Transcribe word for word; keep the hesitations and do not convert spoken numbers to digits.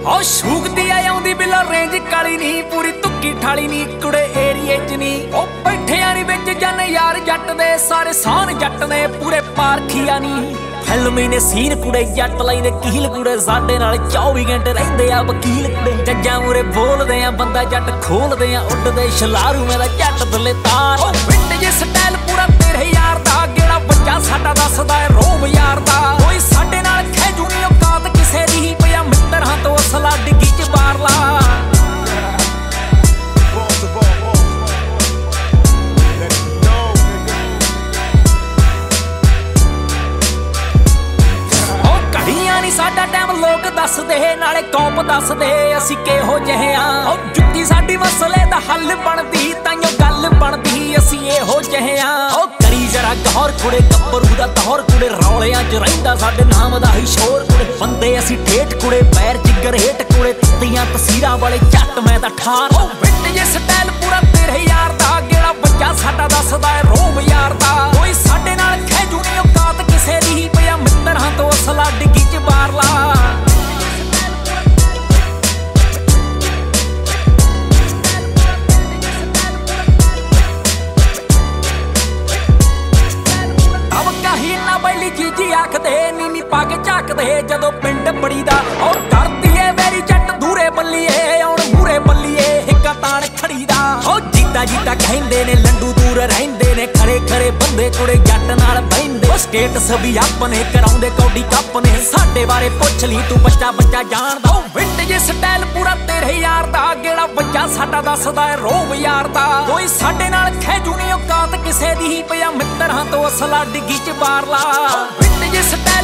हो शूकदी आउंदी below range काली नी पूरी तुक्की ठाली नी कुड़े एरिए च नी ओ बैठिया नी विच जन यार जट दे सारे सान जट ने पूरे पारखिया नी फिल्मी ने सीन कुड़े जट लाइंदे कील कुड़े साडे नाल चौबी घंटे रहिंदे आ वकील कुड़े जज्जां मूरे बोलदे आ बंदा जट खोलदे आ उड्डदे छलारू मेरा जट थल्ले तार ओ विंटेज स्टाइल पूरा तेरे यार दा गेड़ा बच्चा साडा दसदा है रोम यार दा कोई साडे नाल खैजू नी औकात किसे दी पिया मित्र हां तो असला डिग्गी च बार ला साडा टाइम लोग दसदे नाले कौम दसदे असी किहो जिहे आ जुत्ती साडी मसले दा हल बनदी ताइयों गल बनदी असी इहो जिहे आ करी जरा गौर कुड़े गब्बरू दा दौर कुड़े रौलियां च रहिंदा साडे नाम दा ही शोर कुड़े बंदे असी ठेठ कुड़े पैर जिगर हेठ कुड़े तियां तसीरां वाले जट मैं दा ठार विंटेज स्टाइल पूरा तेरे यार दा गेड़ा बच्चा साडा दसदा है रोम यार दा कोई साडे नाल खैजू नी औकात किसे दी पिया मित्र हां तो असला डिग्गी च बार ला जी आखदे नीनी पाके झाकदे जदों पिंड बड़ी दा और करदी ए वेरी जट दूरे बल्लीए हुण मूरे बल्लीए हिक्का ताण खड़ी दा ओ जीता जीता कहंदे ने लंडू दूर रहिंदे ने खरे खरे बंदे कुड़े जट नाल बहिंदे ओ स्टेटस भी अपने कराउंदे कौडी कप ने साडे बारे पुछ ली तू बच्चा बच्चा जानदा ओ विंटेज स्टाइल पूरा तेरे यार दा गेड़ा बच्चा साडा दसदा है रोम यार दा कोई साडे नाल खैजू नी औकात किसे दी पिया मित्र हां तो असला डिग्गी च बार ला विंटेज स्टाइल